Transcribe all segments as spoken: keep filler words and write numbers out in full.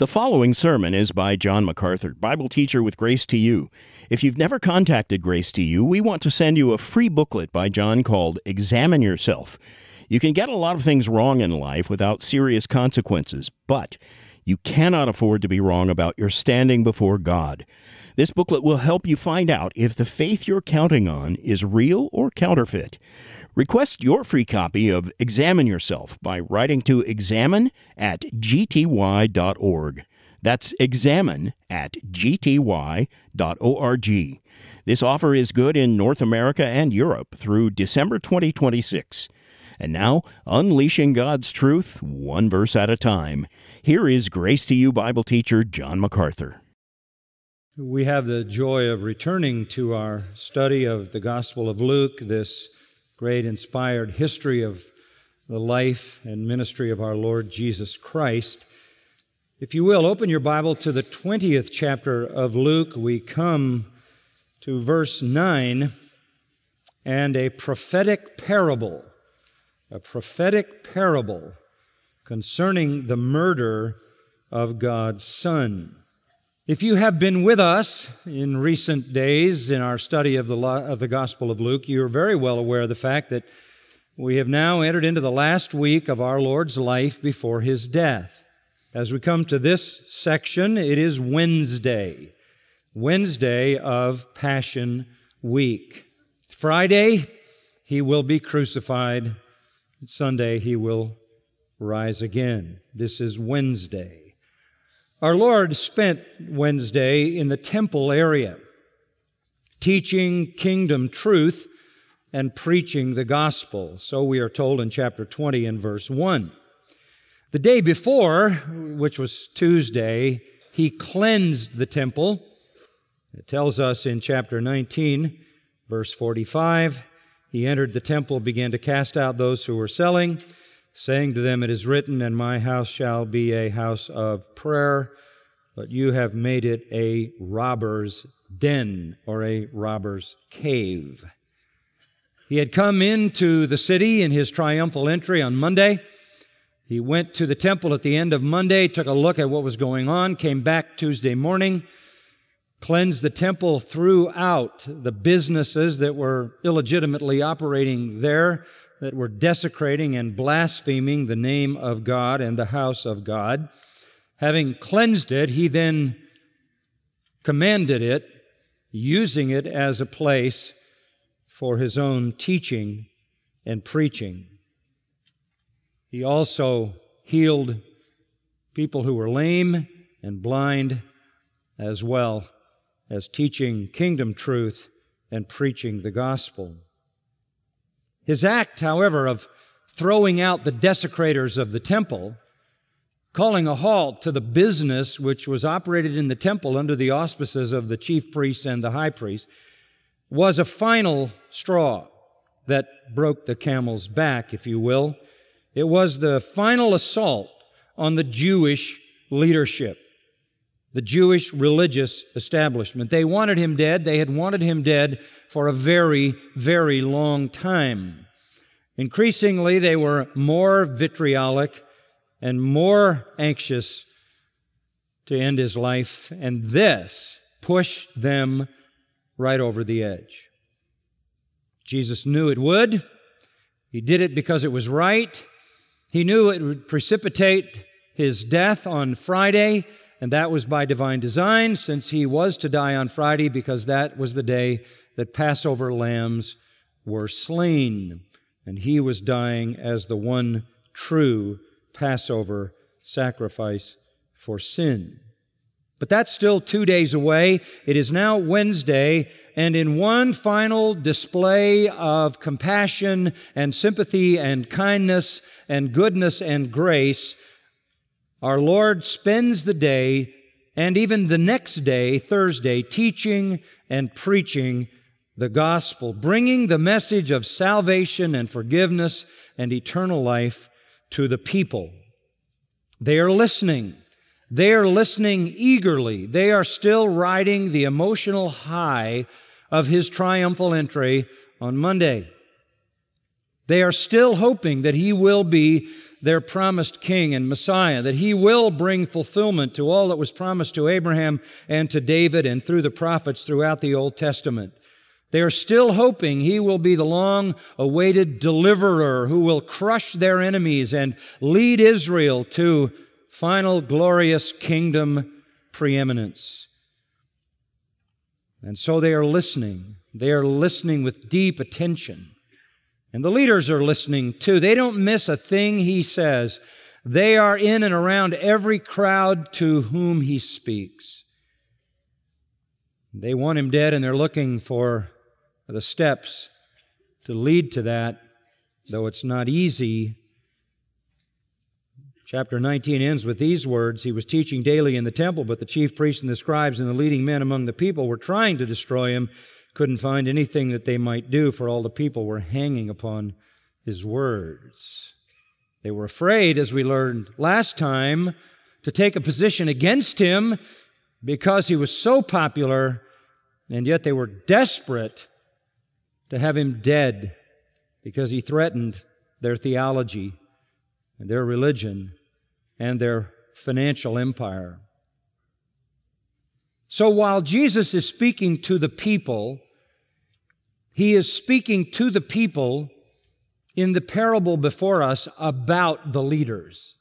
The following sermon is by John MacArthur, Bible teacher with Grace to You. If you've never contacted Grace to You, we want to send you a free booklet by John called Examine Yourself. You can get a lot of things wrong in life without serious consequences, but you cannot afford to be wrong about your standing before God. This booklet will help you find out if the faith you're counting on is real or counterfeit. Request your free copy of Examine Yourself by writing to examine at g t y dot org. That's examine at g t y dot org. This offer is good in North America and Europe through December twenty twenty-six. And now, unleashing God's truth, one verse at a time. Here is Grace to You Bible teacher John MacArthur. We have the joy of returning to our study of the Gospel of Luke, this great inspired history of the life and ministry of our Lord Jesus Christ. If you will, open your Bible to the twentieth chapter of Luke. We come to verse nine, and a prophetic parable, a prophetic parable concerning the murder of God's Son. If you have been with us in recent days in our study of the of the Gospel of Luke, you are very well aware of the fact that we have now entered into the last week of our Lord's life before His death. As we come to this section, it is Wednesday, Wednesday of Passion Week. Friday, He will be crucified. Sunday, He will rise again. This is Wednesday. Our Lord spent Wednesday in the temple area, teaching kingdom truth and preaching the gospel. So we are told in chapter twenty and verse one. The day before, which was Tuesday, He cleansed the temple. It tells us in chapter nineteen, verse forty-five, He entered the temple, began to cast out those who were selling, saying to them, "It is written, and my house shall be a house of prayer, but you have made it a robber's den," or a robber's cave. He had come into the city in His triumphal entry on Monday. He went to the temple at the end of Monday, took a look at what was going on, came back Tuesday morning, cleansed the temple, threw out the businesses that were illegitimately operating there, that were desecrating and blaspheming the name of God and the house of God. Having cleansed it, He then commanded it, using it as a place for His own teaching and preaching. He also healed people who were lame and blind, as well as teaching kingdom truth and preaching the gospel. His act, however, of throwing out the desecrators of the temple, calling a halt to the business which was operated in the temple under the auspices of the chief priests and the high priest, was a final straw that broke the camel's back, if you will. It was the final assault on the Jewish leadership, the Jewish religious establishment. They wanted Him dead. They had wanted Him dead for a very, very long time. Increasingly, they were more vitriolic and more anxious to end His life, and this pushed them right over the edge. Jesus knew it would. He did it because it was right. He knew it would precipitate His death on Friday, and that was by divine design, since He was to die on Friday, because that was the day that Passover lambs were slain, and He was dying as the one true Passover sacrifice for sin. But that's still two days away. It is now Wednesday, and in one final display of compassion and sympathy and kindness and goodness and grace, our Lord spends the day and even the next day, Thursday, teaching and preaching the gospel, bringing the message of salvation and forgiveness and eternal life to the people. They are listening. They are listening eagerly. They are still riding the emotional high of His triumphal entry on Monday. They are still hoping that He will be their promised King and Messiah, that He will bring fulfillment to all that was promised to Abraham and to David and through the prophets throughout the Old Testament. They are still hoping He will be the long-awaited deliverer who will crush their enemies and lead Israel to final glorious kingdom preeminence. And so they are listening. They are listening with deep attention. And the leaders are listening too. They don't miss a thing He says. They are in and around every crowd to whom He speaks. They want Him dead, and they're looking for the steps to lead to that, though it's not easy. Chapter nineteen ends with these words, He was teaching daily in the temple, but the chief priests and the scribes and the leading men among the people were trying to destroy Him, couldn't find anything that they might do, for all the people were hanging upon His words. They were afraid, as we learned last time, to take a position against Him because He was so popular, and yet they were desperate to have Him dead because He threatened their theology and their religion and their financial empire. So while Jesus is speaking to the people, He is speaking to the people in the parable before us about the leaders.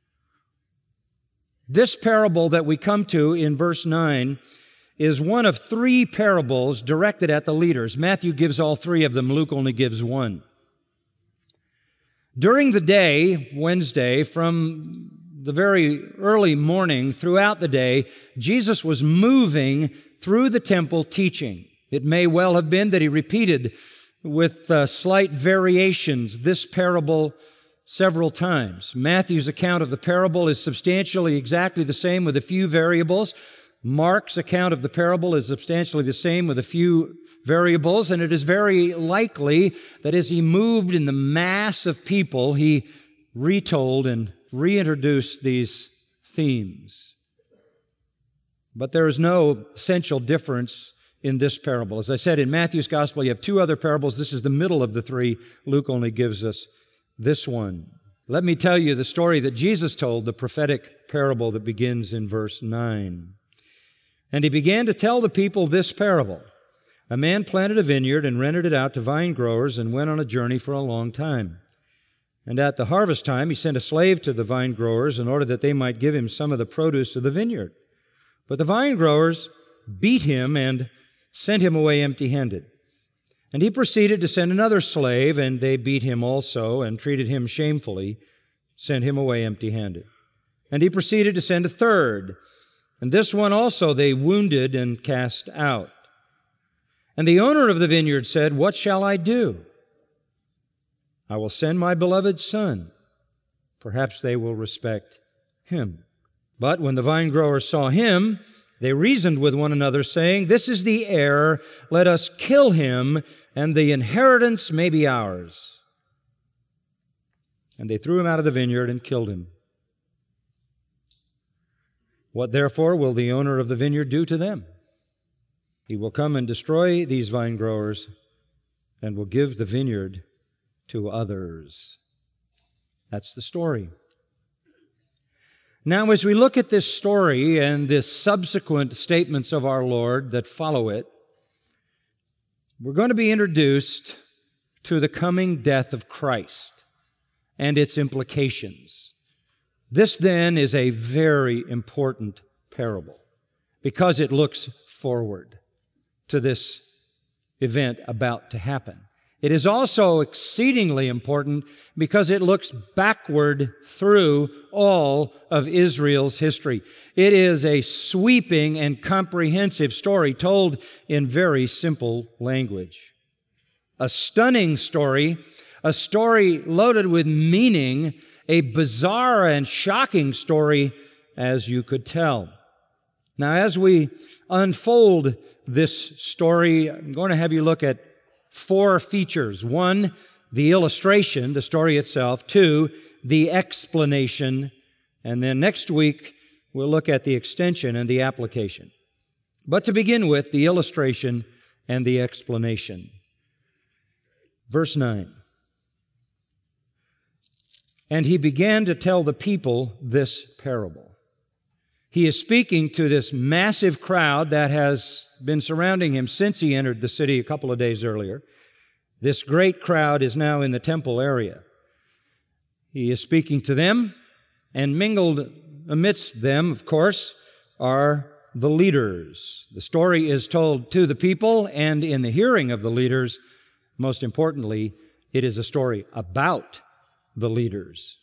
This parable that we come to in verse nine is one of three parables directed at the leaders. Matthew gives all three of them. Luke only gives one. During the day, Wednesday, from the very early morning throughout the day, Jesus was moving through the temple teaching. It may well have been that He repeated with uh, slight variations this parable several times. Matthew's account of the parable is substantially exactly the same with a few variables. Mark's account of the parable is substantially the same with a few variables, and it is very likely that as He moved in the mass of people, He retold and reintroduced these themes. But there is no essential difference in this parable. As I said, in Matthew's gospel, you have two other parables. This is the middle of the three. Luke only gives us this one. Let me tell you the story that Jesus told, the prophetic parable that begins in verse nine. And He began to tell the people this parable. A man planted a vineyard and rented it out to vine growers and went on a journey for a long time. And at the harvest time, he sent a slave to the vine growers in order that they might give him some of the produce of the vineyard. But the vine growers beat him and sent him away empty-handed. And he proceeded to send another slave, and they beat him also and treated him shamefully, sent him away empty-handed. And he proceeded to send a third, and this one also they wounded and cast out. And the owner of the vineyard said, "What shall I do? I will send my beloved son. Perhaps they will respect him." But when the vine growers saw him, they reasoned with one another, saying, "This is the heir. Let us kill him, and the inheritance may be ours." And they threw him out of the vineyard and killed him. What therefore will the owner of the vineyard do to them? He will come and destroy these vine growers and will give the vineyard to others. That's the story. Now, as we look at this story and the subsequent statements of our Lord that follow it, we're going to be introduced to the coming death of Christ and its implications. This then is a very important parable because it looks forward to this event about to happen. It is also exceedingly important because it looks backward through all of Israel's history. It is a sweeping and comprehensive story told in very simple language. A stunning story, a story loaded with meaning, a bizarre and shocking story, as you could tell. Now, as we unfold this story, I'm going to have you look at four features. One, the illustration, the story itself. Two, the explanation. And then next week, we'll look at the extension and the application. But to begin with, the illustration and the explanation. Verse nine. and he began to tell the people this parable. He is speaking to this massive crowd that has been surrounding him since he entered the city a couple of days earlier. This great crowd is now in the temple area. He is speaking to them, and mingled amidst them, of course, are the leaders. The story is told to the people, and in the hearing of the leaders, most importantly, it is a story about the leaders.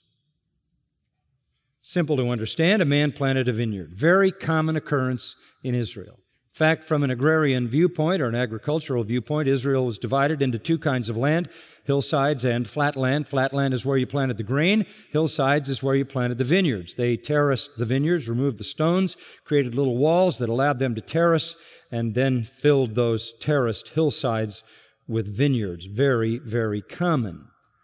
Simple to understand, a man planted a vineyard. Very common occurrence in Israel. In fact, from an agrarian viewpoint or an agricultural viewpoint, Israel was divided into two kinds of land, hillsides and flatland. Flatland is where you planted the grain. Hillsides is where you planted the vineyards. They terraced the vineyards, removed the stones, created little walls that allowed them to terrace, and then filled those terraced hillsides with vineyards. Very, very common.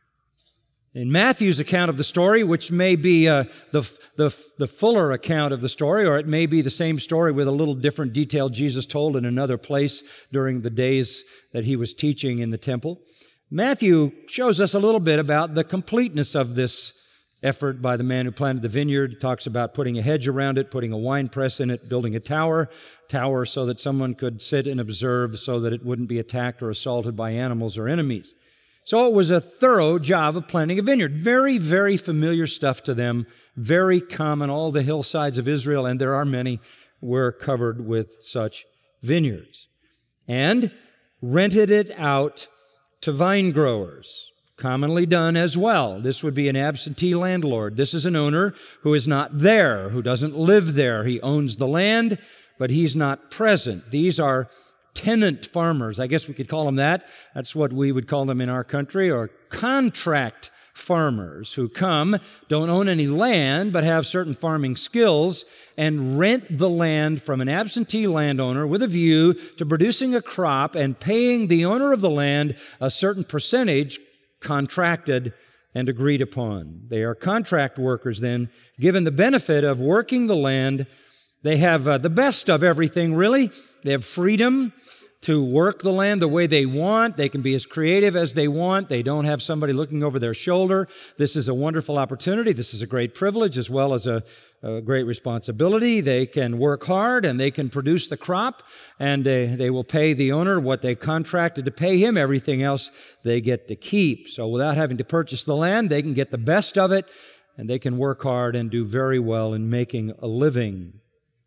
In Matthew's account of the story, which may be uh, the, the, the fuller account of the story, or it may be the same story with a little different detail Jesus told in another place during the days that he was teaching in the temple, Matthew shows us a little bit about the completeness of this effort by the man who planted the vineyard. He talks about putting a hedge around it, putting a wine press in it, building a tower, tower so that someone could sit and observe so that it wouldn't be attacked or assaulted by animals or enemies. So it was a thorough job of planting a vineyard. Very, very familiar stuff to them. Very common. All the hillsides of Israel, and there are many, were covered with such vineyards. And rented it out to vine growers. Commonly done as well. This would be an absentee landlord. This is an owner who is not there, who doesn't live there. He owns the land, but he's not present. These are tenant farmers. I guess we could call them that. That's what we would call them in our country, or contract farmers who come, don't own any land, but have certain farming skills and rent the land from an absentee landowner with a view to producing a crop and paying the owner of the land a certain percentage contracted and agreed upon. They are contract workers then, given the benefit of working the land. They have uh, the best of everything, really. They have freedom to work the land the way they want. They can be as creative as they want. They don't have somebody looking over their shoulder. This is a wonderful opportunity. This is a great privilege as well as a, a great responsibility. They can work hard and they can produce the crop, and uh, they will pay the owner what they contracted to pay him. Everything else they get to keep. So without having to purchase the land, they can get the best of it, and they can work hard and do very well in making a living.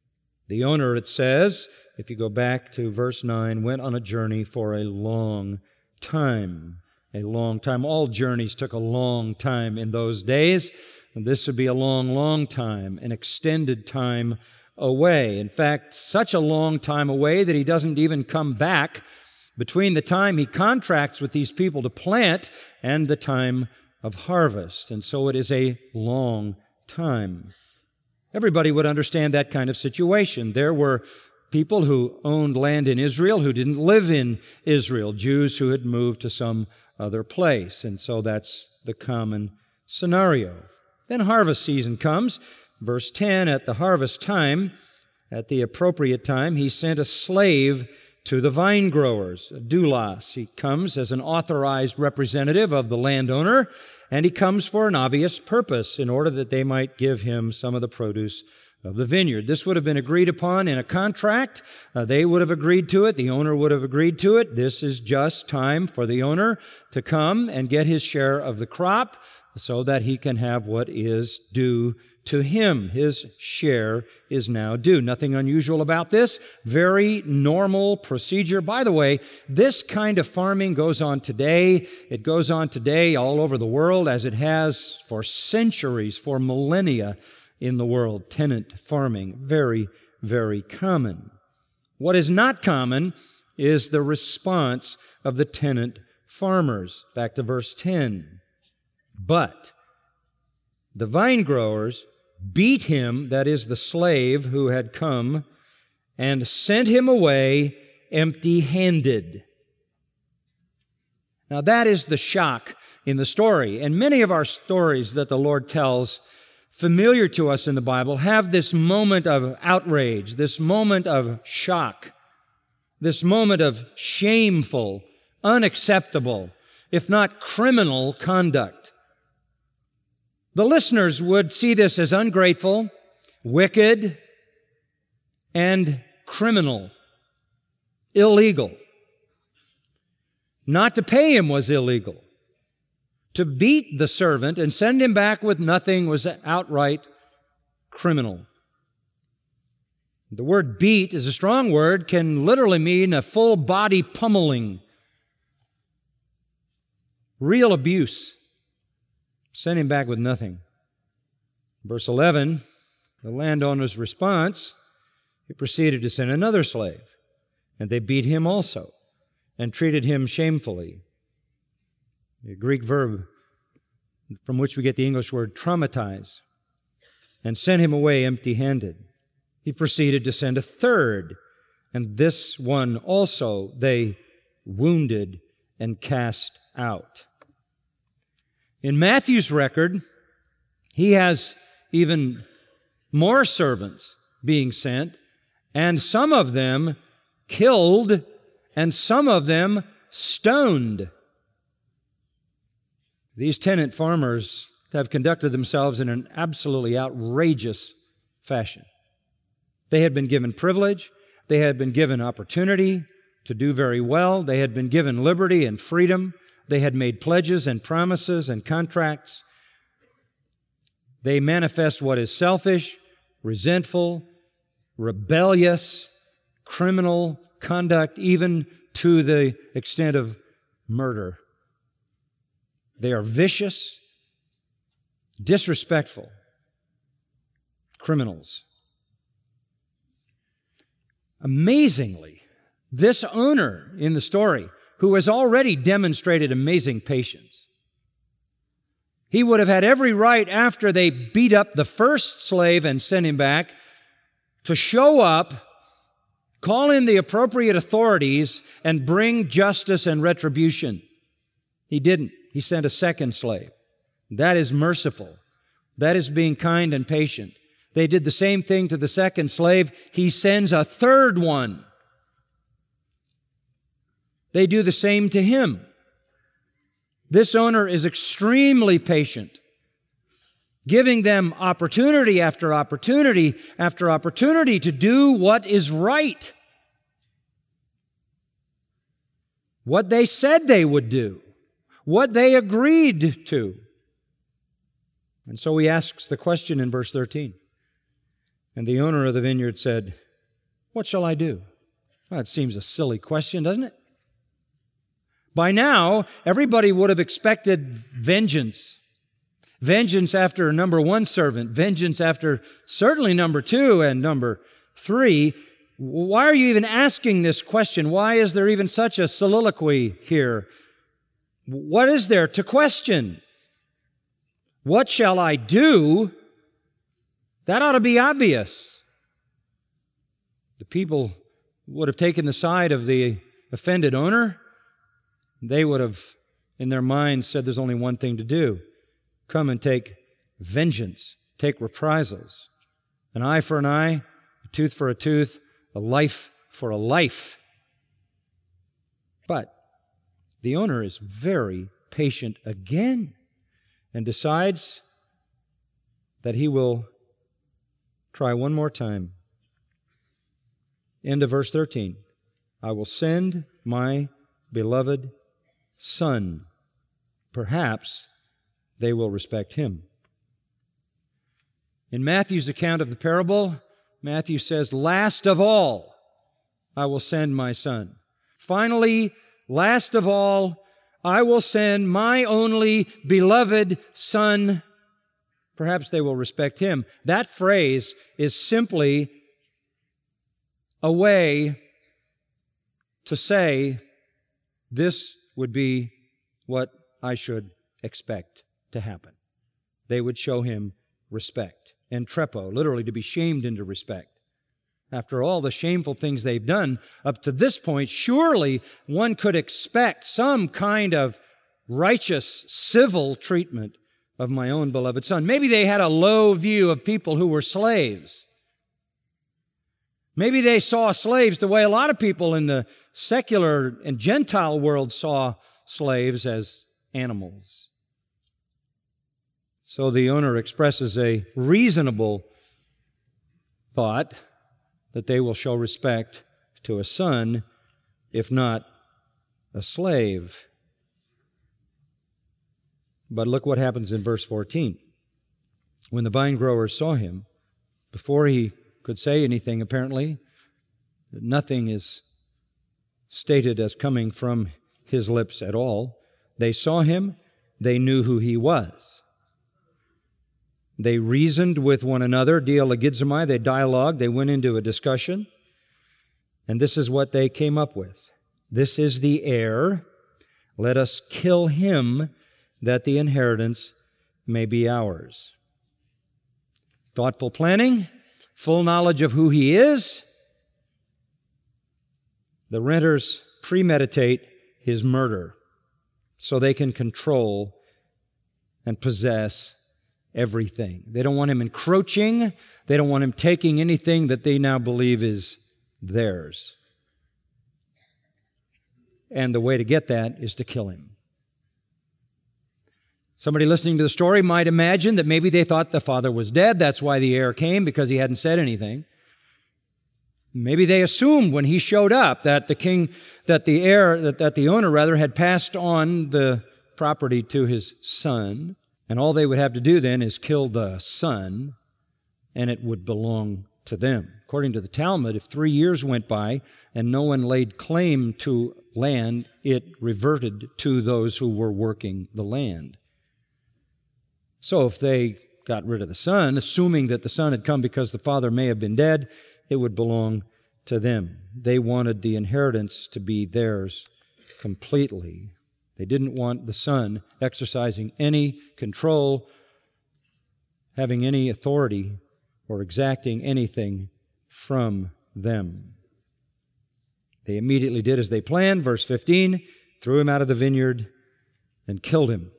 The owner, it says, if you go back to verse nine, went on a journey for a long time. A long time. All journeys took a long time in those days, and this would be a long, long time, an extended time away. In fact, such a long time away that he doesn't even come back between the time he contracts with these people to plant and the time of harvest. And so it is a long time. Everybody would understand that kind of situation. There were people who owned land in Israel who didn't live in Israel, Jews who had moved to some other place. And so that's the common scenario. Then harvest season comes. Verse ten, at the harvest time, at the appropriate time, he sent a slave to the vine growers, doulos. He comes as an authorized representative of the landowner, and he comes for an obvious purpose, in order that they might give him some of the produce of the vineyard. This would have been agreed upon in a contract. Uh, they would have agreed to it. The owner would have agreed to it. This is just time for the owner to come and get his share of the crop so that he can have what is due to him. His share is now due. Nothing unusual about this. Very normal procedure. By the way, this kind of farming goes on today. It goes on today all over the world, as it has for centuries, for millennia in the world. Tenant farming. Very, very common. What is not common is the response of the tenant farmers. Back to verse ten. But the vine growers beat him, that is the slave who had come, and sent him away empty-handed. Now that is the shock in the story. And many of our stories that the Lord tells, familiar to us in the Bible, have this moment of outrage, this moment of shock, this moment of shameful, unacceptable, if not criminal conduct. The listeners would see this as ungrateful, wicked, and criminal, illegal. Not to pay him was illegal. To beat the servant and send him back with nothing was outright criminal. The word beat is a strong word, can literally mean a full body pummeling. Real abuse. Send him back with nothing. Verse eleven, the landowner's response, he proceeded to send another slave, and they beat him also and treated him shamefully. The Greek verb from which we get the English word traumatize, and sent him away empty-handed. He proceeded to send a third, and this one also they wounded and cast out. In Matthew's record, he has even more servants being sent, and some of them killed, and some of them stoned. These tenant farmers have conducted themselves in an absolutely outrageous fashion. They had been given privilege. They had been given opportunity to do very well. They had been given liberty and freedom. They had made pledges and promises and contracts. They manifest what is selfish, resentful, rebellious, criminal conduct, even to the extent of murder. They are vicious, disrespectful criminals. Amazingly, this owner in the story, who has already demonstrated amazing patience, he would have had every right after they beat up the first slave and sent him back to show up, call in the appropriate authorities, and bring justice and retribution. He didn't. He sent a second slave. That is merciful. That is being kind and patient. They did the same thing to the second slave. He sends a third one. They do the same to him. This owner is extremely patient, giving them opportunity after opportunity after opportunity to do what is right, what they said they would do, what they agreed to. And so he asks the question in verse thirteen. And the owner of the vineyard said, "What shall I do?" Well, that seems a silly question, doesn't it? By now, everybody would have expected vengeance. Vengeance after number one servant, vengeance after certainly number two and number three. Why are you even asking this question? Why is there even such a soliloquy here? What is there to question? What shall I do? That ought to be obvious. The people would have taken the side of the offended owner. They would have, in their minds, said there's only one thing to do. Come and take vengeance, take reprisals. An eye for an eye, a tooth for a tooth, a life for a life. But the owner is very patient again and decides that he will try one more time. End of verse thirteen. I will send my beloved son. Perhaps they will respect him. In Matthew's account of the parable, Matthew says, last of all, I will send my son. Finally, last of all, I will send my only beloved son. Perhaps they will respect him. That phrase is simply a way to say, this would be what I should expect to happen. They would show him respect. And trepo, literally to be shamed into respect. After all the shameful things they've done up to this point, surely one could expect some kind of righteous, civil treatment of my own beloved son. Maybe they had a low view of people who were slaves. Maybe they saw slaves the way a lot of people in the secular and Gentile world saw slaves, as animals. So the owner expresses a reasonable thought that they will show respect to a son, if not a slave. But look what happens in verse fourteen. When the vine growers saw him, before he could say anything, apparently, nothing is stated as coming from his lips at all. They saw him, they knew who he was. They reasoned with one another, dialogizomai, they dialogued, they went into a discussion, and this is what they came up with. This is the heir. Let us kill him, that the inheritance may be ours. Thoughtful planning, full knowledge of who he is. The renters premeditate his murder so they can control and possess everything. They don't want him encroaching. They don't want him taking anything that they now believe is theirs. And the way to get that is to kill him. Somebody listening to the story might imagine that maybe they thought the father was dead. That's why the heir came, because he hadn't said anything. Maybe they assumed when he showed up that the king, that the heir, that, that the owner rather had passed on the property to his son, and all they would have to do then is kill the son, and it would belong to them. According to the Talmud, if three years went by and no one laid claim to land, it reverted to those who were working the land. So if they got rid of the son, assuming that the son had come because the father may have been dead, it would belong to them. They wanted the inheritance to be theirs completely. They didn't want the son exercising any control, having any authority, or exacting anything from them. They immediately did as they planned. Verse fifteen, threw him out of the vineyard and killed him.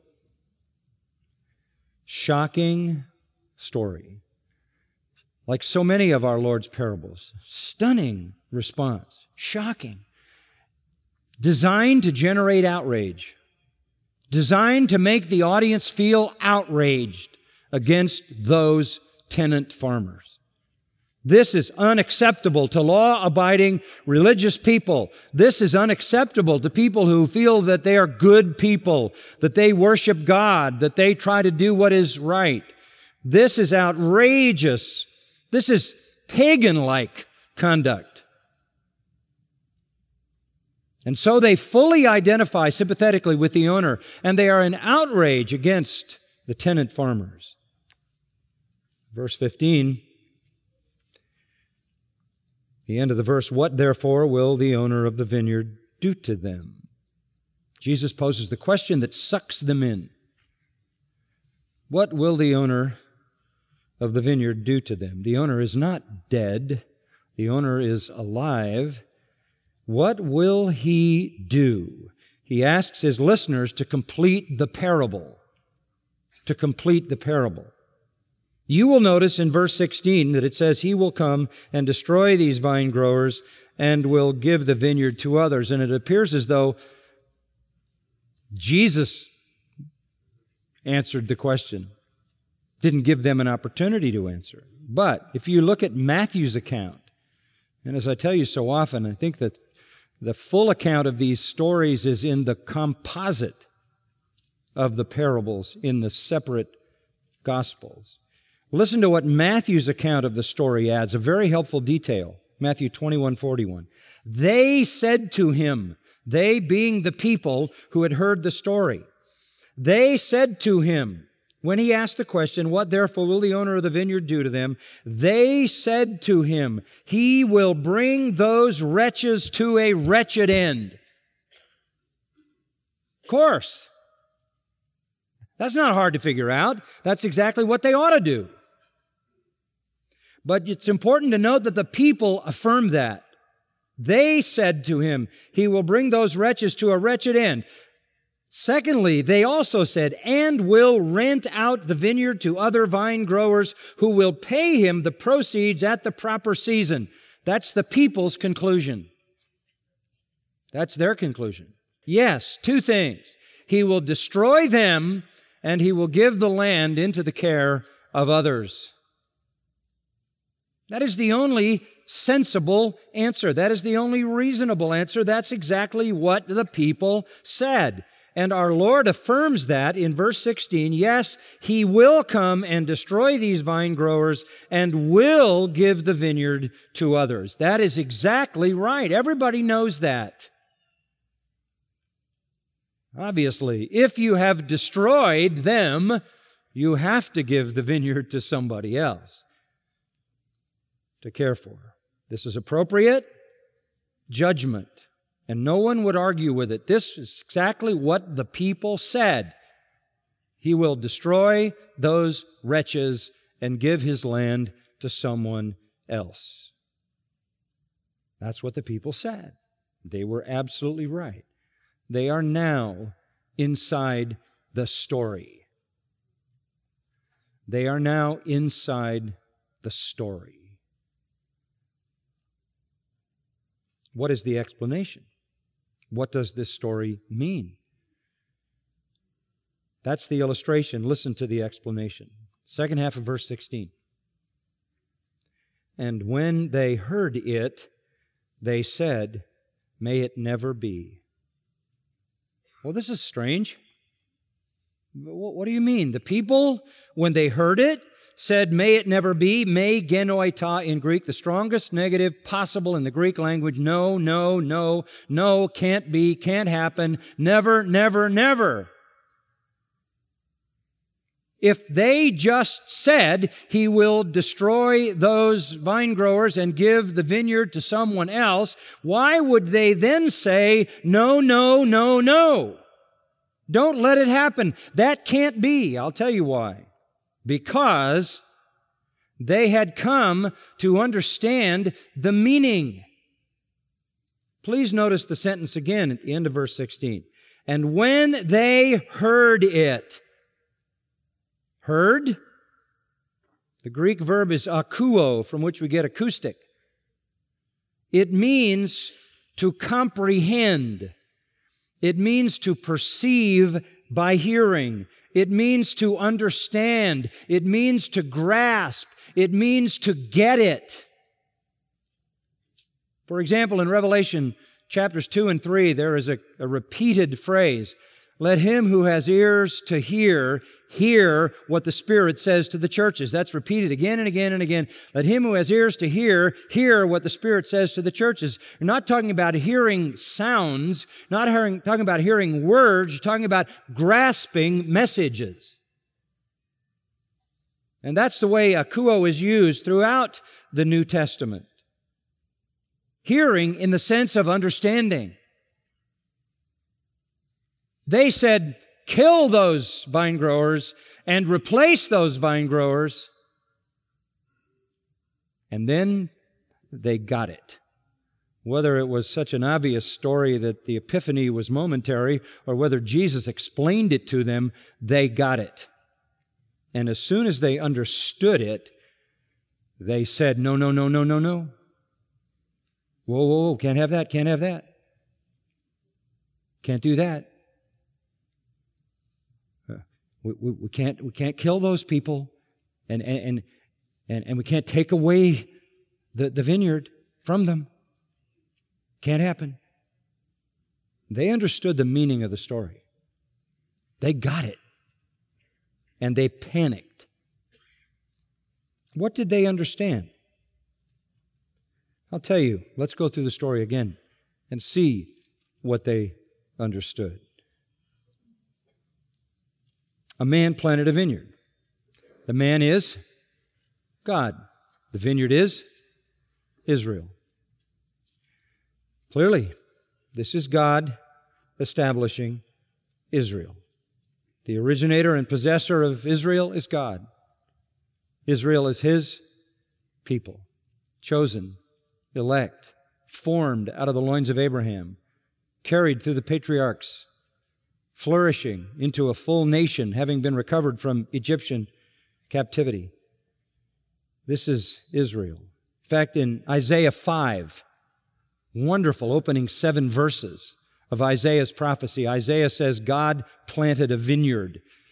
Shocking story. Like so many of our Lord's parables, stunning response, shocking, designed to generate outrage, designed to make the audience feel outraged against those tenant farmers. This is unacceptable to law-abiding religious people. This is unacceptable to people who feel that they are good people, that they worship God, that they try to do what is right. This is outrageous. This is pagan-like conduct. And so they fully identify sympathetically with the owner, and they are in outrage against the tenant farmers. Verse fifteen, the end of the verse, what therefore will the owner of the vineyard do to them? Jesus poses the question that sucks them in. What will the owner of the vineyard do to them? The owner is not dead. The owner is alive. What will he do? He asks his listeners to complete the parable. To complete the parable. You will notice in verse sixteen that it says he will come and destroy these vine growers and will give the vineyard to others. And it appears as though Jesus answered the question, didn't give them an opportunity to answer. But if you look at Matthew's account, and as I tell you so often, I think that the full account of these stories is in the composite of the parables in the separate Gospels. Listen to what Matthew's account of the story adds, a very helpful detail. Matthew twenty-one forty-one. They said to him, they being the people who had heard the story, they said to him, when he asked the question, what therefore will the owner of the vineyard do to them? They said to him, he will bring those wretches to a wretched end. Of course. That's not hard to figure out. That's exactly what they ought to do. But it's important to note that the people affirmed that. They said to him, he will bring those wretches to a wretched end. Secondly, they also said, and will rent out the vineyard to other vine growers who will pay him the proceeds at the proper season. That's the people's conclusion. That's their conclusion. Yes, two things. He will destroy them and he will give the land into the care of others. That is the only sensible answer. That is the only reasonable answer. That's exactly what the people said. And our Lord affirms that in verse sixteen. Yes, He will come and destroy these vine growers and will give the vineyard to others. That is exactly right. Everybody knows that. Obviously, if you have destroyed them, you have to give the vineyard to somebody else to care for. This is appropriate judgment, and no one would argue with it. This is exactly what the people said. He will destroy those wretches and give His land to someone else. That's what the people said. They were absolutely right. They are now inside the story. They are now inside the story. What is the explanation? What does this story mean? That's the illustration. Listen to the explanation. Second half of verse sixteen. And when they heard it, they said, "May it never be." Well, this is strange. What do you mean? The people, when they heard it, said, "May it never be." Me genoita in Greek, the strongest negative possible in the Greek language. No, no, no, no, can't be, can't happen, never, never, never. If they just said, He will destroy those vine growers and give the vineyard to someone else, why would they then say, no, no, no, no? Don't let it happen. That can't be. I'll tell you why. Because they had come to understand the meaning. Please notice the sentence again at the end of verse sixteen. And when they heard it, heard? The Greek verb is akouo, from which we get acoustic. It means to comprehend. It means to perceive by hearing. It means to understand. It means to grasp. It means to get it. For example, in Revelation chapters two and three, there is a, a repeated phrase. Let him who has ears to hear, hear what the Spirit says to the churches. That's repeated again and again and again. Let him who has ears to hear, hear what the Spirit says to the churches. You're not talking about hearing sounds, not hearing, talking about hearing words, you're talking about grasping messages. And that's the way akouo is used throughout the New Testament. Hearing in the sense of understanding. They said, kill those vine growers and replace those vine growers. And then they got it. Whether it was such an obvious story that the epiphany was momentary or whether Jesus explained it to them, they got it. And as soon as they understood it, they said, no, no, no, no, no, no. Whoa, whoa, whoa, can't have that, can't have that. Can't do that. We, we, we can't we can't kill those people, and and and and we can't take away the, the vineyard from them. Can't happen. They understood the meaning of the story. They got it, and they panicked. What did they understand? I'll tell you. Let's go through the story again and see what they understood. A man planted a vineyard. The man is God. The vineyard is Israel. Clearly, this is God establishing Israel. The originator and possessor of Israel is God. Israel is His people, chosen, elect, formed out of the loins of Abraham, carried through the patriarchs, flourishing into a full nation, having been recovered from Egyptian captivity. This is Israel. In fact, in Isaiah five, wonderful opening seven verses of Isaiah's prophecy, Isaiah says God planted a vineyard.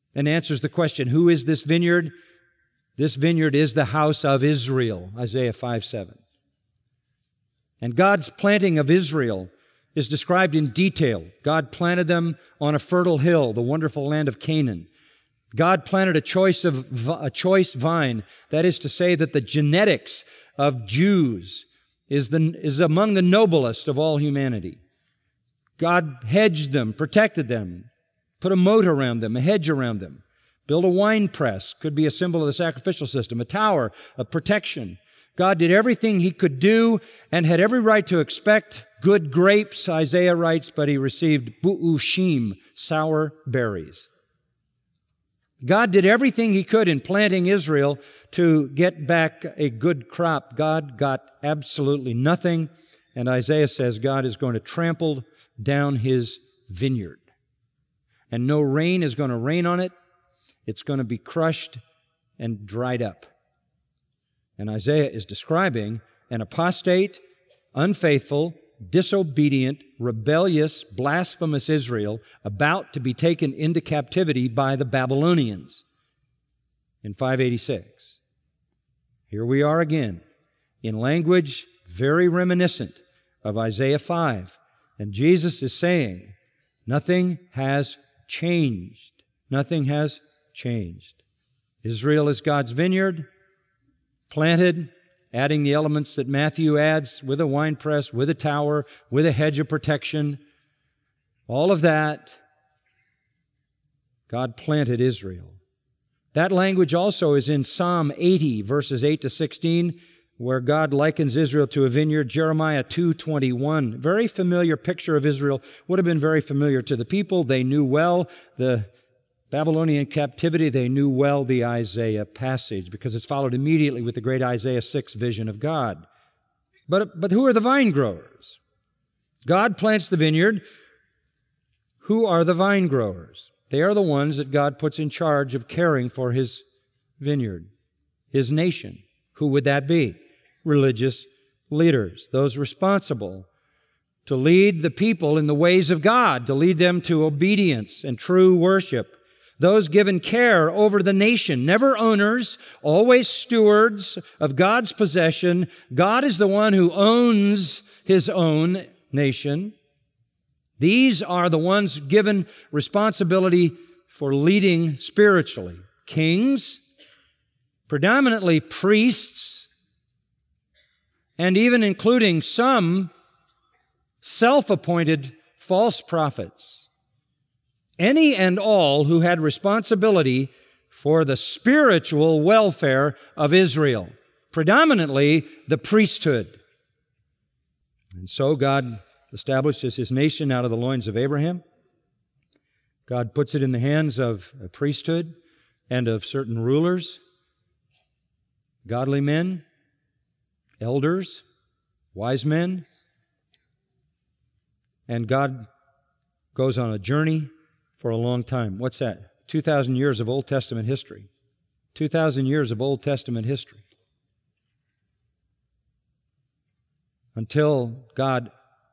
and answers the question, who is this vineyard? This vineyard is the house of Israel, Isaiah five seven. And God's planting of Israel is described in detail. God planted them on a fertile hill, the wonderful land of Canaan. God planted a choice of a choice vine. That is to say that the genetics of Jews is the, is among the noblest of all humanity. God hedged them, protected them, put a moat around them, a hedge around them, built a wine press, could be a symbol of the sacrificial system, a tower of protection. God did everything He could do and had every right to expect good grapes, Isaiah writes, but He received bu'ushim, sour berries. God did everything He could in planting Israel to get back a good crop. God got absolutely nothing, and Isaiah says God is going to trample down His vineyard. And no rain is going to rain on it. It's going to be crushed and dried up. And Isaiah is describing an apostate, unfaithful, disobedient, rebellious, blasphemous Israel about to be taken into captivity by the Babylonians in five eighty-six. Here we are again in language very reminiscent of Isaiah five. And Jesus is saying, nothing has changed. Nothing has changed. Israel is God's vineyard, planted, adding the elements that Matthew adds with a winepress, with a tower, with a hedge of protection. All of that, God planted Israel. That language also is in Psalm eighty, verses eight to sixteen, where God likens Israel to a vineyard. Jeremiah two twenty-one, very familiar picture of Israel, would have been very familiar to the people. They knew well the Babylonian captivity. They knew well the Isaiah passage because it's followed immediately with the great Isaiah six vision of God. But, but who are the vine growers? God plants the vineyard. Who are the vine growers? They are the ones that God puts in charge of caring for His vineyard, His nation. Who would that be? Religious leaders, those responsible to lead the people in the ways of God, to lead them to obedience and true worship. Those given care over the nation, never owners, always stewards of God's possession. God is the one who owns His own nation. These are the ones given responsibility for leading spiritually. Kings, predominantly priests, and even including some self-appointed false prophets. Any and all who had responsibility for the spiritual welfare of Israel, predominantly the priesthood. And so God establishes His nation out of the loins of Abraham. God puts it in the hands of a priesthood and of certain rulers, godly men, elders, wise men, and God goes on a journey for a long time. What's that? two thousand years of Old Testament history. two thousand years of Old Testament history. Until God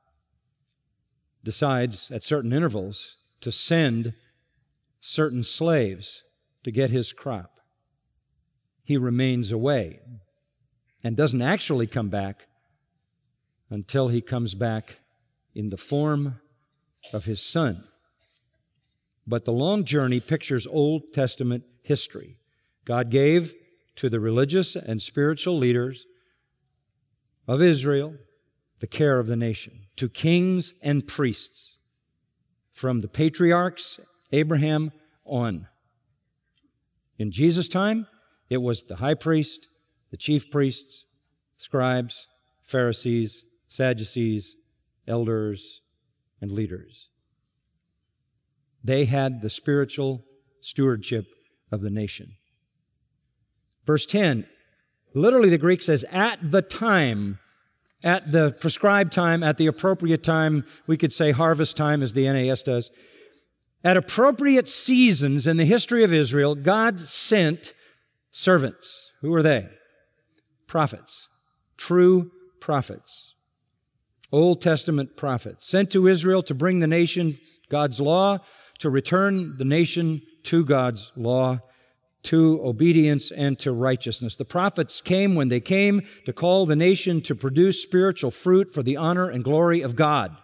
decides at certain intervals to send certain slaves to get His crop. He remains away and doesn't actually come back until He comes back in the form of His Son. But the long journey pictures Old Testament history. God gave to the religious and spiritual leaders of Israel the care of the nation, to kings and priests, from the patriarchs, Abraham, on. In Jesus' time, it was the high priest, the chief priests, scribes, Pharisees, Sadducees, elders, and leaders. They had the spiritual stewardship of the nation. Verse ten, literally the Greek says, at the time, at the prescribed time, at the appropriate time, we could say harvest time as the N A S does. At appropriate seasons in the history of Israel, God sent servants. Who were they? Prophets. True prophets. Old Testament prophets. Sent to Israel to bring the nation God's law, to return the nation to God's law, to obedience, and to righteousness. The prophets came when they came to call the nation to produce spiritual fruit for the honor and glory of God.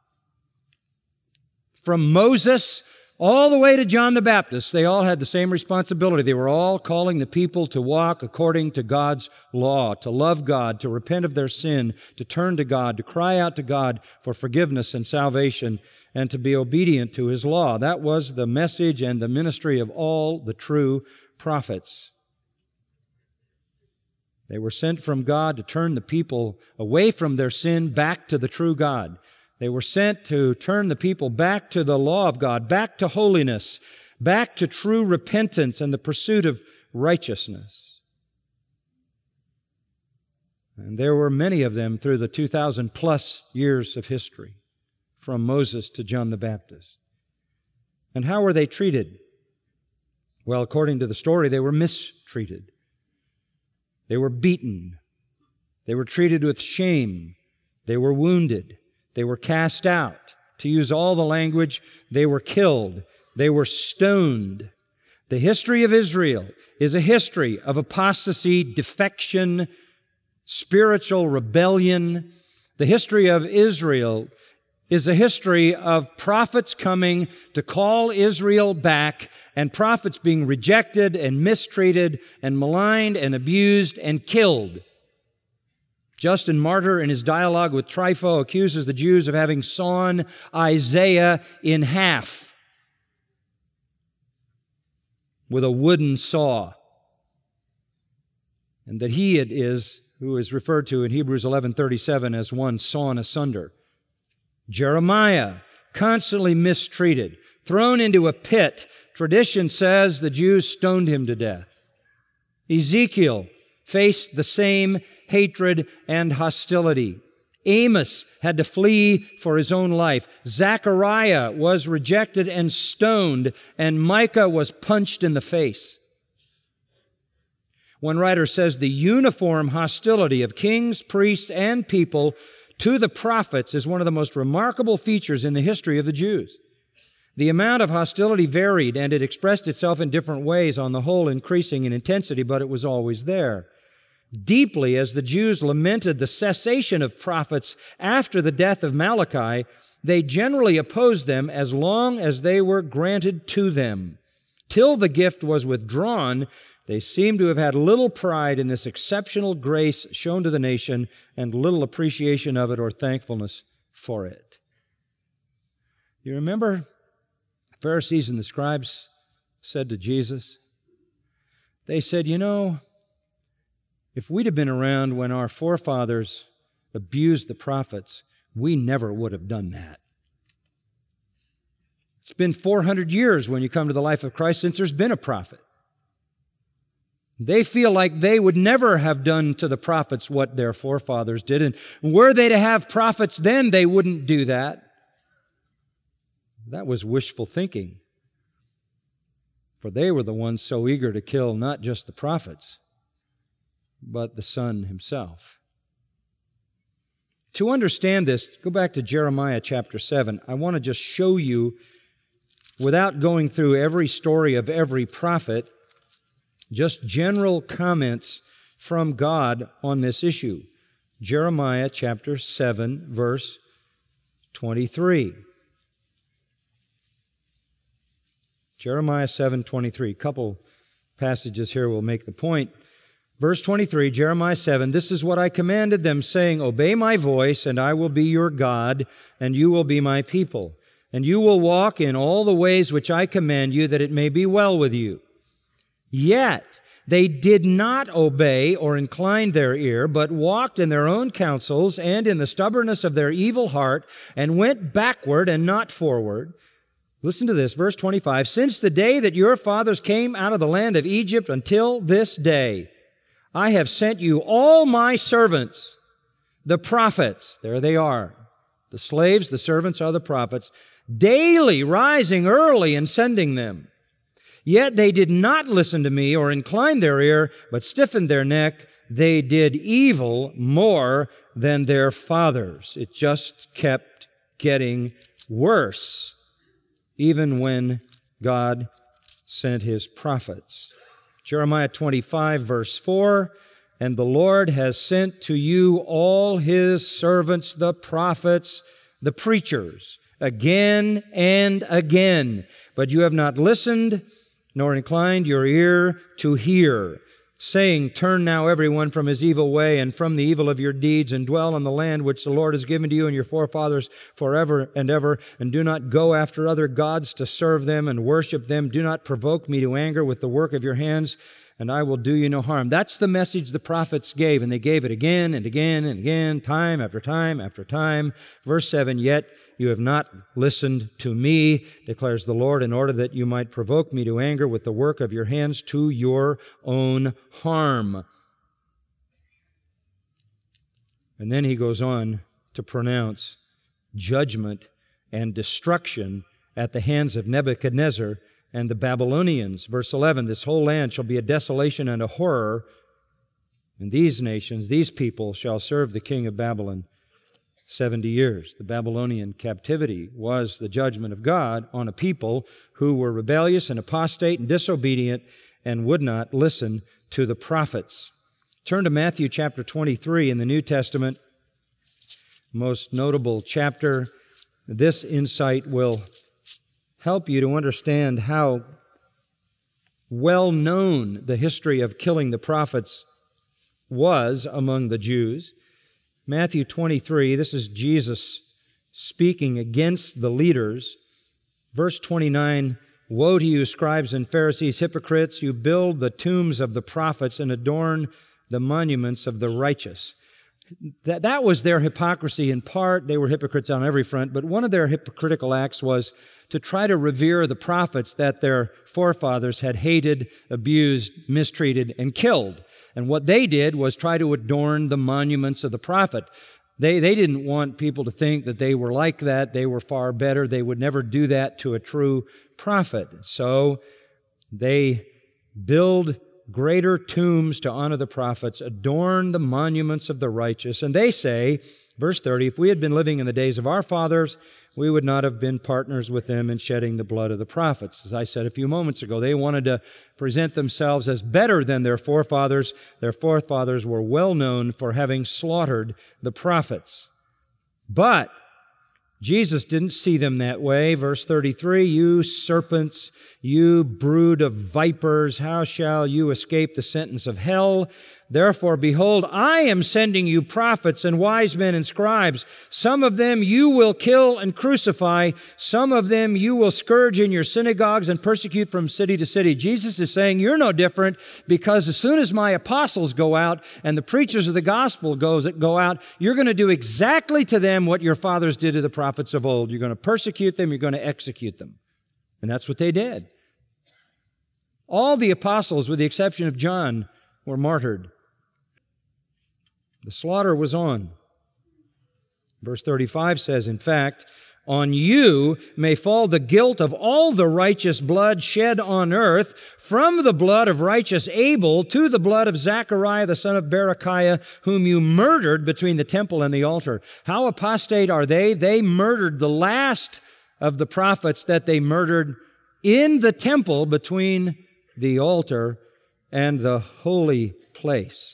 From Moses all the way to John the Baptist, they all had the same responsibility. They were all calling the people to walk according to God's law, to love God, to repent of their sin, to turn to God, to cry out to God for forgiveness and salvation, and to be obedient to His law. That was the message and the ministry of all the true prophets. They were sent from God to turn the people away from their sin back to the true God. They were sent to turn the people back to the law of God, back to holiness, back to true repentance and the pursuit of righteousness. And there were many of them through the two thousand plus years of history, from Moses to John the Baptist. And how were they treated? Well, according to the story, they were mistreated. They were beaten. They were treated with shame. They were wounded. They were cast out. To use all the language, they were killed. They were stoned. The history of Israel is a history of apostasy, defection, spiritual rebellion. The history of Israel is a history of prophets coming to call Israel back and prophets being rejected and mistreated and maligned and abused and killed. Justin Martyr, in his dialogue with Trypho, accuses the Jews of having sawn Isaiah in half with a wooden saw, and that he it is who is referred to in Hebrews eleven thirty-seven as one sawn asunder. Jeremiah, constantly mistreated, thrown into a pit. Tradition says the Jews stoned him to death. Ezekiel faced the same hatred and hostility. Amos had to flee for his own life. Zechariah was rejected and stoned, and Micah was punched in the face. One writer says the uniform hostility of kings, priests, and people to the prophets is one of the most remarkable features in the history of the Jews. The amount of hostility varied, and it expressed itself in different ways, on the whole increasing in intensity, but it was always there. Deeply as the Jews lamented the cessation of prophets after the death of Malachi, they generally opposed them as long as they were granted to them. Till the gift was withdrawn, they seem to have had little pride in this exceptional grace shown to the nation and little appreciation of it or thankfulness for it. You remember the Pharisees and the scribes said to Jesus, they said, you know, if we'd have been around when our forefathers abused the prophets, we never would have done that. It's been four hundred years when you come to the life of Christ since there's been a prophet. They feel like they would never have done to the prophets what their forefathers did. And were they to have prophets then, they wouldn't do that. That was wishful thinking. For they were the ones so eager to kill not just the prophets, but the Son himself. To understand this, go back to Jeremiah chapter seven. I want to just show you, without going through every story of every prophet, just general comments from God on this issue. Jeremiah chapter seven, verse twenty-three. Jeremiah seven twenty-three. A couple passages here will make the point. Verse twenty-three, Jeremiah seven, this is what I commanded them, saying, obey my voice, and I will be your God, and you will be my people. And you will walk in all the ways which I command you, that it may be well with you. Yet they did not obey or incline their ear, but walked in their own counsels and in the stubbornness of their evil heart, and went backward and not forward. Listen to this, verse twenty-five, since the day that your fathers came out of the land of Egypt until this day, I have sent you all my servants, the prophets. There they are. The slaves, the servants are the prophets, daily rising early and sending them. Yet they did not listen to me or incline their ear, but stiffened their neck. They did evil more than their fathers. It just kept getting worse. even when God sent His prophets. Jeremiah twenty-five, verse four, and the Lord has sent to you all His servants, the prophets, the preachers, again and again, but you have not listened, nor inclined your ear to hear, saying, turn now everyone from his evil way and from the evil of your deeds, and dwell on the land which the Lord has given to you and your forefathers forever and ever, and do not go after other gods to serve them and worship them. Do not provoke me to anger with the work of your hands, and I will do you no harm. That's the message the prophets gave, and they gave it again and again and again, time after time after time. Verse seven, yet you have not listened to me, declares the Lord, in order that you might provoke me to anger with the work of your hands to your own harm. And then he goes on to pronounce judgment and destruction at the hands of Nebuchadnezzar and the Babylonians. Verse eleven, this whole land shall be a desolation and a horror, and these nations, these people, shall serve the king of Babylon seventy years. The Babylonian captivity was the judgment of God on a people who were rebellious and apostate and disobedient and would not listen to the prophets. Turn to Matthew chapter twenty-three in the New Testament, most notable chapter. This insight will help you to understand how well known the history of killing the prophets was among the Jews. Matthew twenty-three, this is Jesus speaking against the leaders. Verse twenty-nine, woe to you, scribes and Pharisees, hypocrites! You build the tombs of the prophets and adorn the monuments of the righteous. That, that was their hypocrisy in part. They were hypocrites on every front, but one of their hypocritical acts was to try to revere the prophets that their forefathers had hated, abused, mistreated, and killed. And what they did was try to adorn the monuments of the prophet. They, they didn't want people to think that they were like that. They were far better. They would never do that to a true prophet. So they build greater tombs to honor the prophets, adorn the monuments of the righteous. And they say, verse thirty, if we had been living in the days of our fathers, we would not have been partners with them in shedding the blood of the prophets. As I said a few moments ago, they wanted to present themselves as better than their forefathers. Their forefathers were well known for having slaughtered the prophets. But Jesus didn't see them that way. Verse thirty-three, you serpents, you brood of vipers, how shall you escape the sentence of hell? Therefore, behold, I am sending you prophets and wise men and scribes. Some of them you will kill and crucify. Some of them you will scourge in your synagogues and persecute from city to city. Jesus is saying you're no different, because as soon as my apostles go out and the preachers of the gospel goes, go out, you're going to do exactly to them what your fathers did to the prophets of old. You're going to persecute them. You're going to execute them. And that's what they did. All the apostles, with the exception of John, were martyred. The slaughter was on. Verse thirty-five says, in fact, on you may fall the guilt of all the righteous blood shed on earth, from the blood of righteous Abel to the blood of Zechariah, the son of Berechiah, whom you murdered between the temple and the altar. How apostate are they? They murdered the last of the prophets that they murdered in the temple between the altar and the holy place.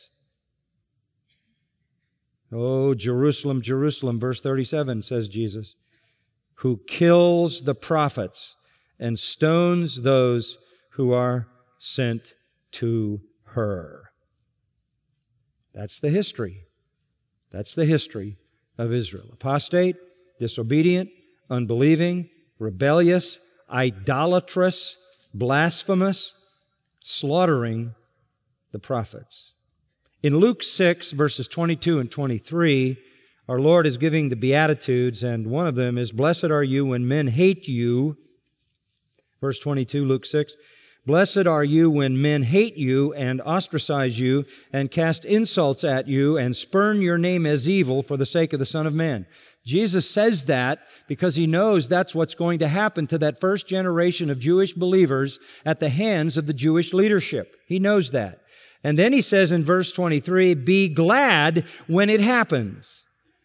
Oh, Jerusalem, Jerusalem, verse thirty-seven says Jesus, who kills the prophets and stones those who are sent to her. That's the history. That's the history of Israel. Apostate, disobedient, unbelieving, rebellious, idolatrous, blasphemous, slaughtering the prophets. In Luke six, verses twenty-two and twenty-three, our Lord is giving the Beatitudes, and one of them is, blessed are you when men hate you. Verse twenty-two, Luke six, blessed are you when men hate you and ostracize you and cast insults at you and spurn your name as evil for the sake of the Son of Man. Jesus says that because he knows that's what's going to happen to that first generation of Jewish believers at the hands of the Jewish leadership. He knows that. And then he says in verse twenty-three, be glad when it happens.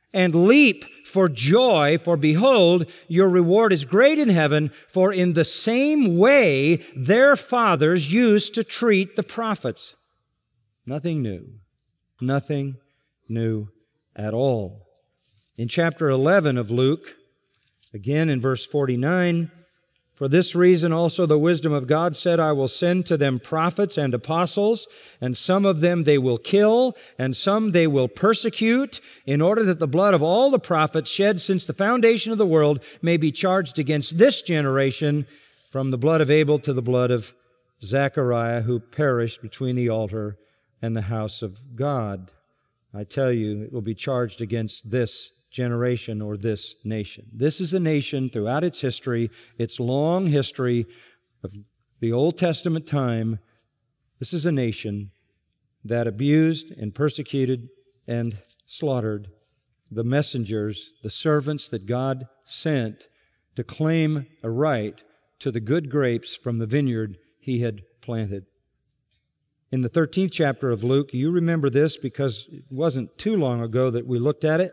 and leap for joy, for behold, your reward is great in heaven, for in the same way their fathers used to treat the prophets. Nothing new. Nothing new at all. In chapter eleven of Luke, again in verse forty-nine, for this reason also the wisdom of God said, I will send to them prophets and apostles, and some of them they will kill, and some they will persecute, in order that the blood of all the prophets shed since the foundation of the world may be charged against this generation, from the blood of Abel to the blood of Zechariah, who perished between the altar and the house of God. I tell you, it will be charged against this generation or this nation. This is a nation throughout its history, its long history of the Old Testament time. This is a nation that abused and persecuted and slaughtered the messengers, the servants that God sent to claim a right to the good grapes from the vineyard He had planted. In the thirteenth chapter of Luke, you remember this because it wasn't too long ago that we looked at it.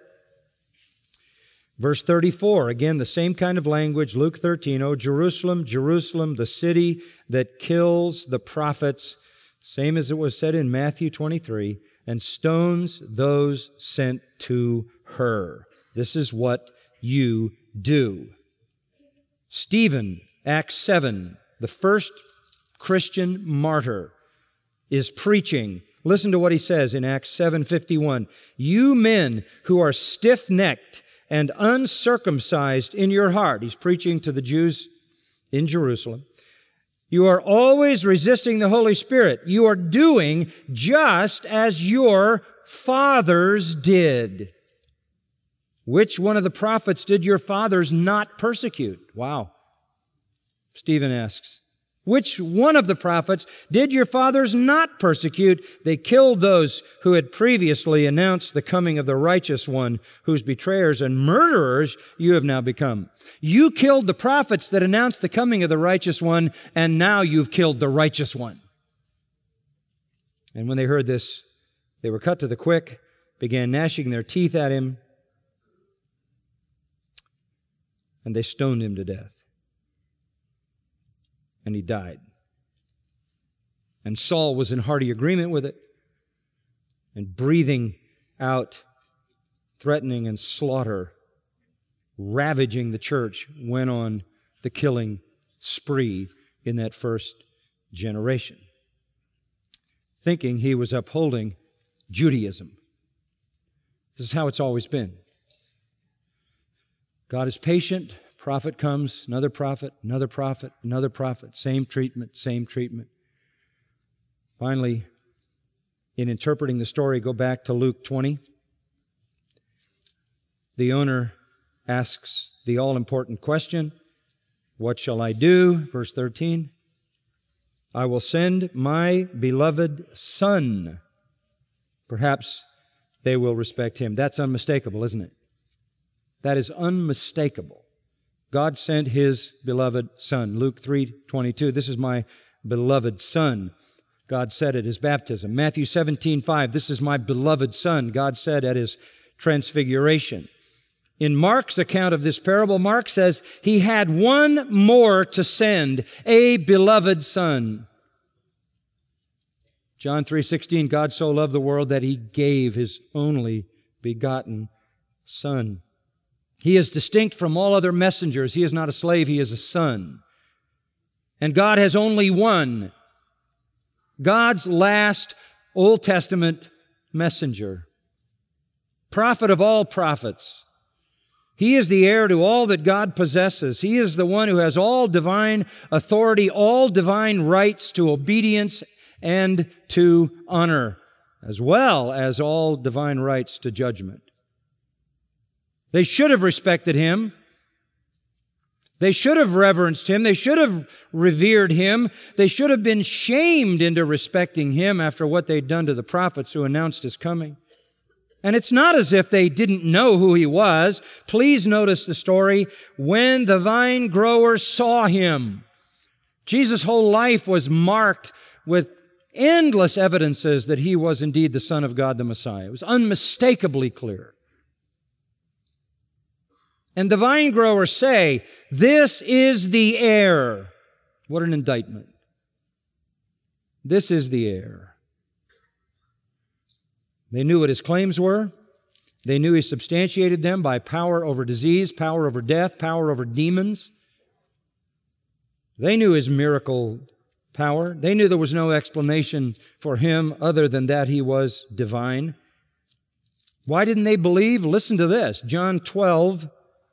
Verse thirty-four, again, the same kind of language, Luke thirteen, O Jerusalem, Jerusalem, the city that kills the prophets, same as it was said in Matthew twenty-three, and stones those sent to her. This is what you do. Stephen, Acts seven, the first Christian martyr, is preaching. Listen to what he says in Acts seven fifty-one. You men who are stiff-necked and uncircumcised in your heart. He's preaching to the Jews in Jerusalem. You are always resisting the Holy Spirit. You are doing just as your fathers did. Which one of the prophets did your fathers not persecute? Wow. Stephen asks. Which one of the prophets did your fathers not persecute? They killed those who had previously announced the coming of the righteous one, whose betrayers and murderers you have now become. You killed the prophets that announced the coming of the righteous one, and now you've killed the righteous one. And when they heard this, they were cut to the quick, began gnashing their teeth at him, and they stoned him to death. And he died. And Saul was in hearty agreement with it, and breathing out threatening and slaughter, ravaging the church, went on the killing spree in that first generation, thinking he was upholding Judaism. This is how it's always been. God is patient. Prophet comes, another prophet, another prophet, another prophet. Same treatment, same treatment. Finally, in interpreting the story, go back to Luke twenty. The owner asks the all-important question, what shall I do? Verse thirteen. I will send my beloved son. Perhaps they will respect him. That's unmistakable, isn't it? That is unmistakable. God sent His beloved Son. Luke three twenty-two, this is my beloved Son. God said at His baptism. Matthew seventeen five, this is my beloved Son. God said at His transfiguration. In Mark's account of this parable, Mark says He had one more to send, a beloved Son. John three sixteen, God so loved the world that He gave His only begotten Son. He is distinct from all other messengers. He is not a slave, He is a son. And God has only one. God's last Old Testament messenger. Prophet of all prophets. He is the heir to all that God possesses. He is the one who has all divine authority, all divine rights to obedience and to honor, as well as all divine rights to judgment. They should have respected Him. They should have reverenced Him. They should have revered Him. They should have been shamed into respecting Him after what they'd done to the prophets who announced His coming. And it's not as if they didn't know who He was. Please notice the story. When the vine growers saw Him, Jesus' whole life was marked with endless evidences that He was indeed the Son of God, the Messiah. It was unmistakably clear. And the vine growers say, this is the heir. What an indictment. This is the heir. They knew what his claims were. They knew he substantiated them by power over disease, power over death, power over demons. They knew his miracle power. They knew there was no explanation for him other than that he was divine. Why didn't they believe? Listen to this. John twelve,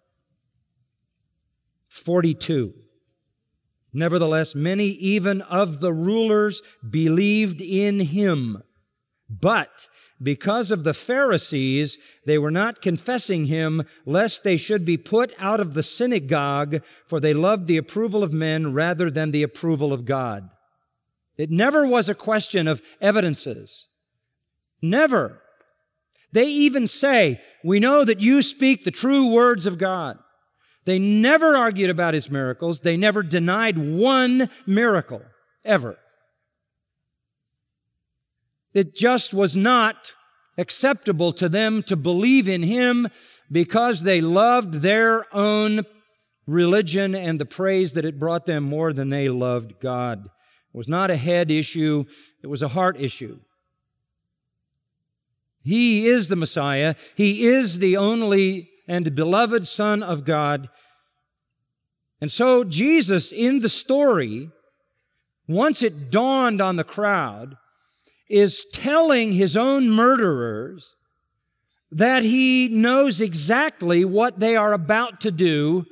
forty-two. Nevertheless, many even of the rulers believed in him. But because of the Pharisees, they were not confessing him, lest they should be put out of the synagogue, for they loved the approval of men rather than the approval of God. It never was a question of evidences. Never. They even say, we know that you speak the true words of God. They never argued about his miracles. They never denied one miracle, ever. It just was not acceptable to them to believe in him because they loved their own religion and the praise that it brought them more than they loved God. It was not a head issue. It was a heart issue. He is the Messiah. He is the only and beloved Son of God. And so Jesus, in the story, once it dawned on the crowd, is telling his own murderers that he knows exactly what they are about to do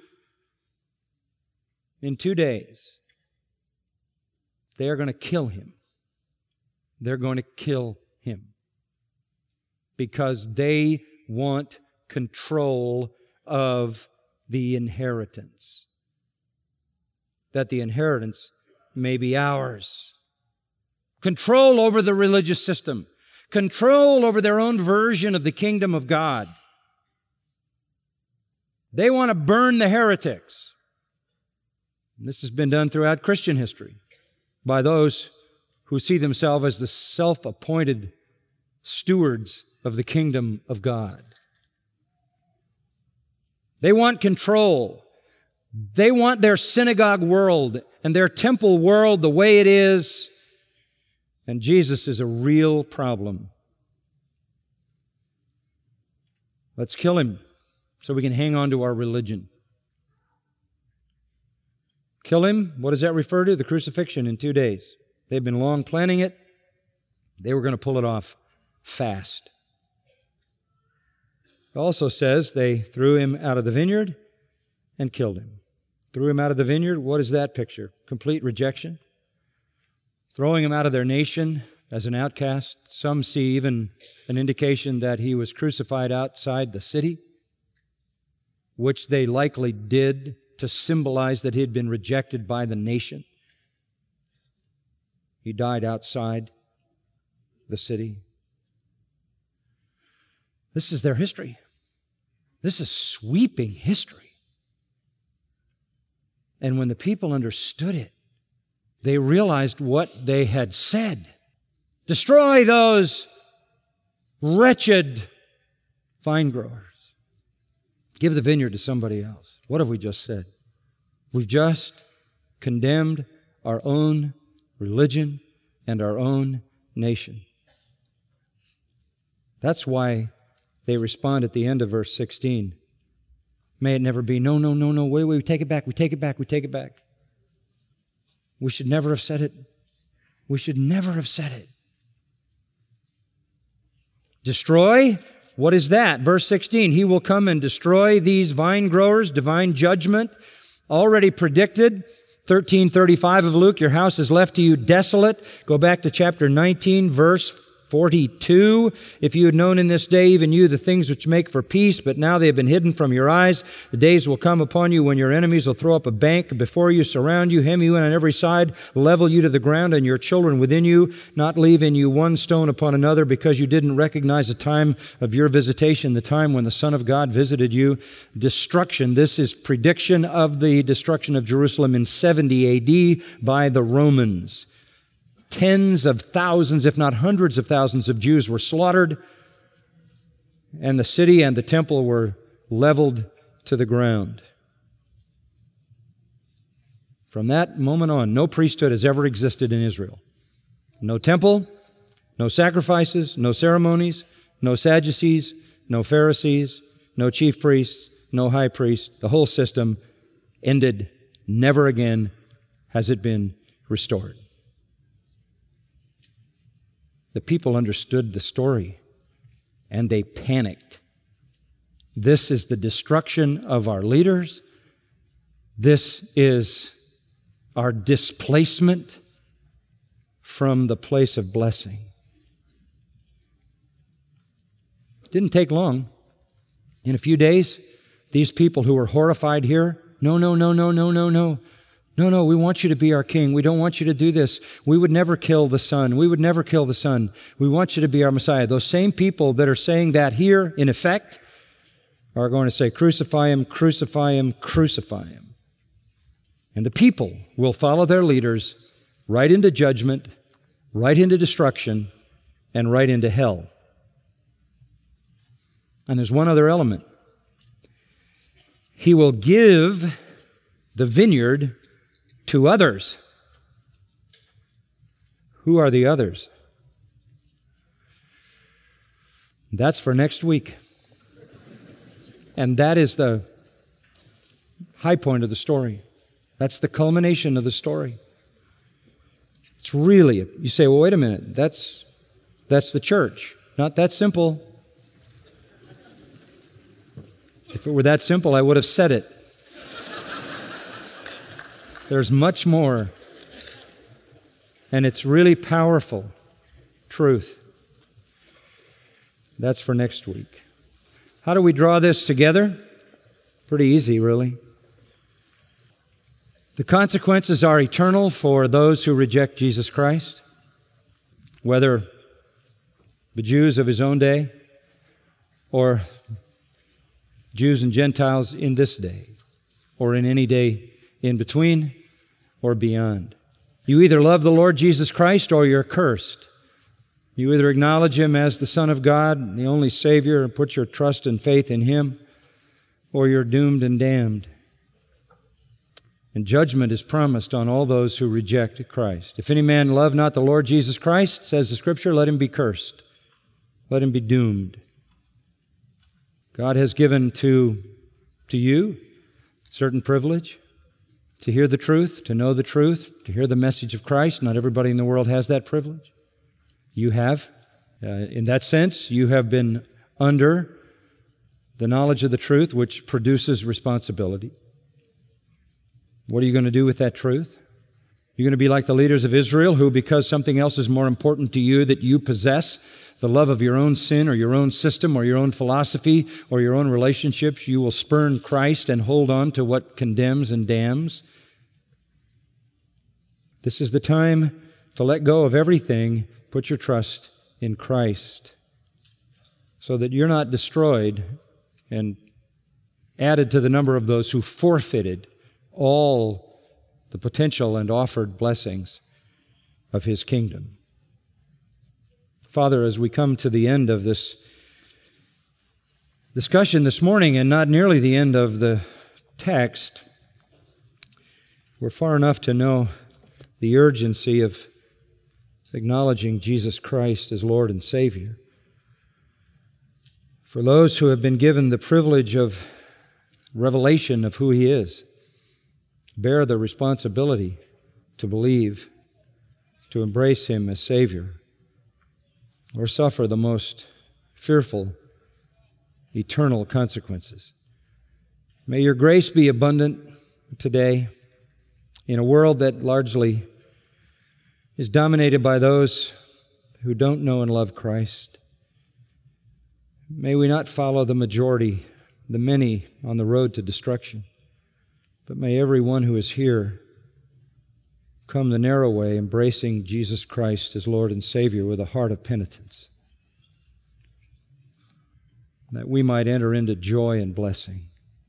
in two days. They are going to kill him. They're going to kill him because they want control of the inheritance, that the inheritance may be ours. Control over the religious system. Control over their own version of the kingdom of God. They want to burn the heretics. And this has been done throughout Christian history by those who see themselves as the self-appointed stewards of the kingdom of God. They want control. They want their synagogue world and their temple world the way it is. And Jesus is a real problem. Let's kill him so we can hang on to our religion. Kill him, what does that refer to? The crucifixion in two days. They've been long planning it. They were going to pull it off fast. It also says they threw him out of the vineyard and killed him. Threw him out of the vineyard, what is that picture? Complete rejection. Throwing him out of their nation as an outcast. Some see even an indication that he was crucified outside the city, which they likely did to symbolize that he had been rejected by the nation. He died outside the city. This is their history. This is sweeping history. And when the people understood it, they realized what they had said. Destroy those wretched vine growers. Give the vineyard to somebody else. What have we just said? We've just condemned our own religion and our own nation. That's why they respond at the end of verse sixteen. May it never be. No, no, no, no. Wait, wait. We take it back. We take it back. We take it back. We should never have said it. We should never have said it. Destroy? What is that? Verse sixteen, he will come and destroy these vine growers, divine judgment, already predicted. thirteen thirty-five of Luke, your house is left to you desolate. Go back to chapter nineteen, verse forty-two. If you had known in this day, even you, the things which make for peace, but now they have been hidden from your eyes. The days will come upon you when your enemies will throw up a bank before you, surround you, hem you in on every side, level you to the ground, and your children within you, not leave in you one stone upon another, because you didn't recognize the time of your visitation, the time when the Son of God visited you. Destruction. This is prediction of the destruction of Jerusalem in seventy A D by the Romans. Tens of thousands, if not hundreds of thousands of Jews were slaughtered, and the city and the temple were leveled to the ground. From that moment on, no priesthood has ever existed in Israel. No temple, no sacrifices, no ceremonies, no Sadducees, no Pharisees, no chief priests, no high priest. The whole system ended. Never again has it been restored. The people understood the story, and they panicked. This is the destruction of our leaders. This is our displacement from the place of blessing. It didn't take long. In a few days, these people who were horrified here, no, no, no, no, no, no, no. No, no, we want you to be our king. We don't want you to do this. We would never kill the Son. We would never kill the Son. We want you to be our Messiah. Those same people that are saying that here, in effect, are going to say, crucify him, crucify him, crucify him. And the people will follow their leaders right into judgment, right into destruction, and right into hell. And there's one other element. He will give the vineyard to others. Who are the others? That's for next week. And that is the high point of the story. That's the culmination of the story. It's really, you say, well, wait a minute, that's, that's the church. Not that simple. If it were that simple, I would have said it. There's much more. And it's really powerful truth. That's for next week. How do we draw this together? Pretty easy, really. The consequences are eternal for those who reject Jesus Christ, whether the Jews of his own day or Jews and Gentiles in this day or in any day in between or beyond. You either love the Lord Jesus Christ or you're cursed. You either acknowledge Him as the Son of God, the only Savior, and put your trust and faith in Him, or you're doomed and damned. And judgment is promised on all those who reject Christ. If any man love not the Lord Jesus Christ, says the Scripture, let him be cursed. Let him be doomed. God has given to, to you certain privilege to hear the truth, to know the truth, to hear the message of Christ. Not everybody in the world has that privilege. You have. Uh, in that sense, you have been under the knowledge of the truth, which produces responsibility. What are you going to do with that truth? You're going to be like the leaders of Israel who, because something else is more important to you that you possess, the love of your own sin or your own system or your own philosophy or your own relationships, you will spurn Christ and hold on to what condemns and damns. This is the time to let go of everything, put your trust in Christ so that you're not destroyed and added to the number of those who forfeited all the potential and offered blessings of His kingdom. Father, as we come to the end of this discussion this morning, and not nearly the end of the text, we're far enough to know the urgency of acknowledging Jesus Christ as Lord and Savior. For those who have been given the privilege of revelation of who He is, bear the responsibility to believe, to embrace Him as Savior, or suffer the most fearful, eternal consequences. May your grace be abundant today in a world that largely is dominated by those who don't know and love Christ. May we not follow the majority, the many on the road to destruction, but may every one who is here come the narrow way, embracing Jesus Christ as Lord and Savior with a heart of penitence, that we might enter into joy and blessing,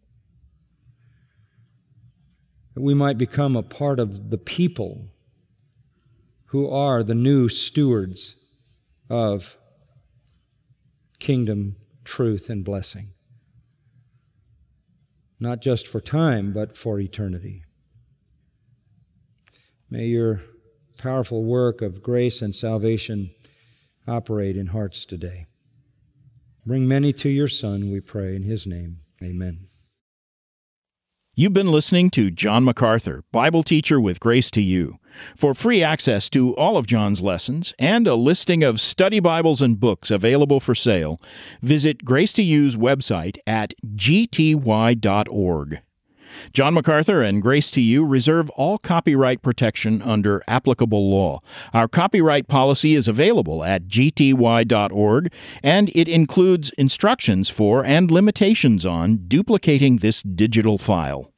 that we might become a part of the people who are the new stewards of kingdom, truth, and blessing. not just for time, but for eternity. May your powerful work of grace and salvation operate in hearts today. Bring many to your Son, we pray, in His name. Amen. You've been listening to John MacArthur, Bible teacher with Grace to You. For free access to all of John's lessons and a listing of study Bibles and books available for sale, visit Grace to You's website at g t y dot org. John MacArthur and Grace to You reserve all copyright protection under applicable law. Our copyright policy is available at g t y dot org, and it includes instructions for and limitations on duplicating this digital file.